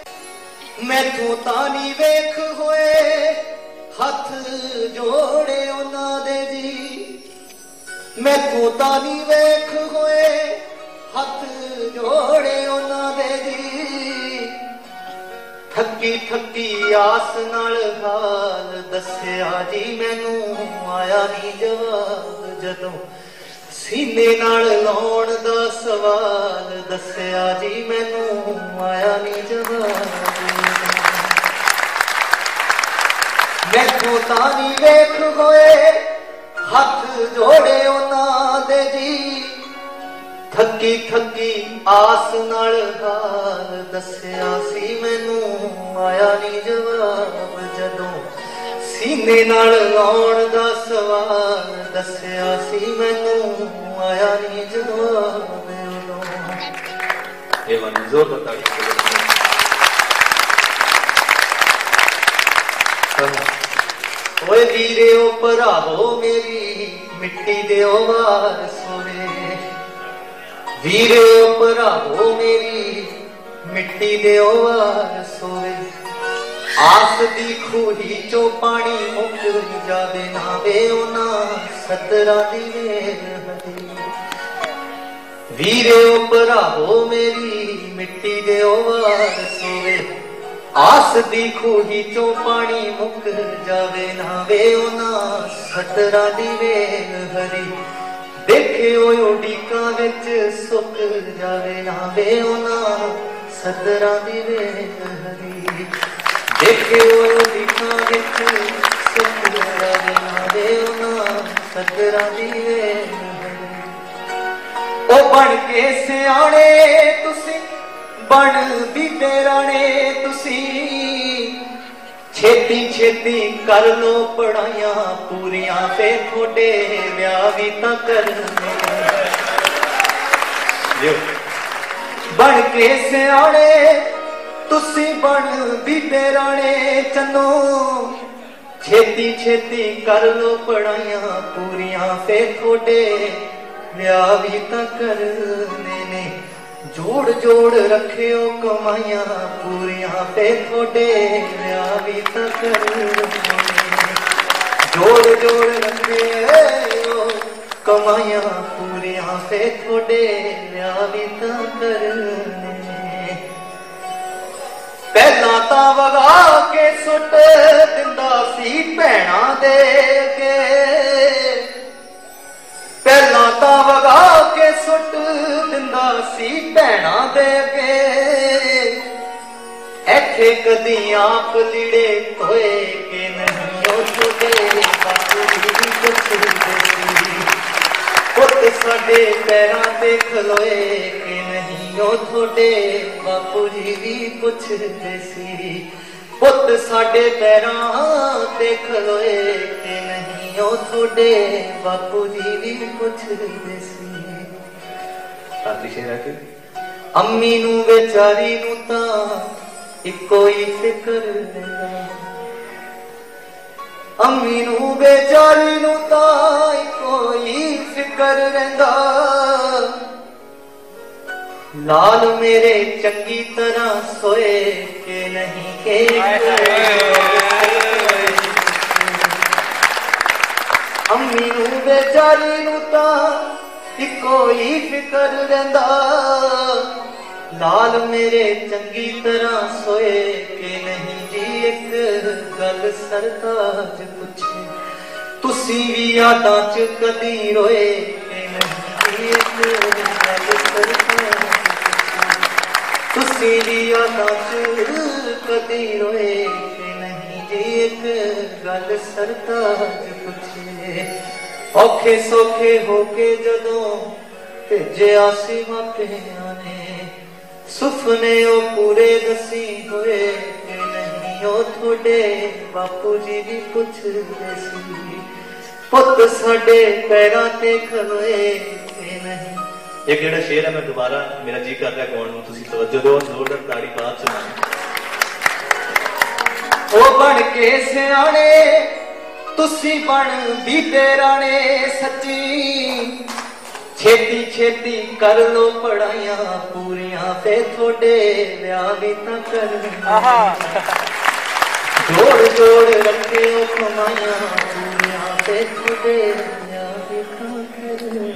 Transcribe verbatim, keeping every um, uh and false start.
मैथों तानी वेख होए हथ जोड़े उन्हां दे जी, मैथों तानी वेख होए हथ जोड़े उन्हां दे जी। थकी थकी आस नाल हाल दस्या जी मैनू आया नी जवाब, जदों सीने नाल लाउण दा सवाल दस्या जी मैनू आया नी जवाब। मैथों तानी वेख होए हथ जोड़े उन्हां दे जी, थकी थकी आस नाल हाल दस्या सी मैनू आया नी जवाब, जदों सीने नाल लाउण दा सवाल दस्या सी मैनू आया नी जवाब। जोर बताड़ी ओए वीरे ओ भरावो मेरी मिट्टी दे वार सोने, वीरे ओ भरावो मेरी मिट्टी दे वार सोए। आस दी खूही चो पानी मुक जावे ना वे उन्हां सतरा दी वेल हरी। वीरे ओ भरावो मेरी मिट्टी दे वार सोए, आस दी खूही चो पानी मुक जावे ना वे उन्हां सतरा दी वेल हरी। देखे ओ उडीकां विच सुक जावे ना वे उन्हां सतरा दी वेल हरी। देखे ओ उडीकां विच सुक जावे ना वे उन्हां सतरा दी वेल हरी। ओ बन के सियाणे तुसी बन बीते राणे तुसी, छेती छेती कर लो पढ़ाइयां पूरियां ते थोड़े ब्याह भी तां करने। बन के सियाणे तुसी बन बीते राणे चन्नो, छेती छेती कर लो पढ़ाइयां पूरियां ते थोड़े ब्याह भी तां करने ने। जोड़ जोड़ रखियो कमाइयां पूरियां ते थोड़े ब्याह भी तां करने। जोड़ जोड़ रखियो कमाइयां पूरियां ते थोड़े ब्याह भी तां करने। पहला तां वगा के सुट दिंदा सी भैणां दे के, पहला तां वगा के सुट दिंदा सी भैणां दे के। ऐखे कदी आप लीड़े धोए के नहीं ओ छोटे बापू जी पुछदे सी। पुत साडे पैरां ते खलोए के नहीं ओ छोटे बापू जी भी पुछदे सी। पुत साडे पैरां ते खलोए के नहीं ओ छोटे बापू जी भी पुछदे सी। अम्मी नू बेचारी नू तां इको ही फिकर रहिंदा, अम्मी नू बेचारी नू तां इको ही फिकर रहिंदा। लाल मेरे चंगी तरह सोए के नहीं के अम्मी नू बेचारी नू तां इको ही फिकर रहिंदा। लाल मेरे चंगी तरह सोए के नहीं जी एक गल सरताज पुछे, तुसी भी यादां च कदी रोए के नहीं जी एक गल सरताज। तुसी भी यादां च कदी रोए के नहीं जी एक गल सरताज पुछे। औखे सौखे होके जदों भेजिया सी मापियां ने, सुपने ओ पूरे दसी होए के नहीं ओ थोड़े बापू जी भी पुछदे सी। पुत साडे पैरां ते खलोए के नहीं। एक जेड़ा शेर है मैं दोबारा मेरा जी कर रहा गाउण नूं, तुसीं तवज्जो दिओ, जोरदार ताड़ी बात सुनाओ। ओ बन के सियाणे तुसी बन बीते राणे सच्ची, छेती छेती कर लो पढ़ाइया पूरियां फिर थोड़े ब्याह भी तां कर जोड़ जोड़ रखे ओ कमाइयां पूरियां फिर थोड़े ब्याह भी तां कर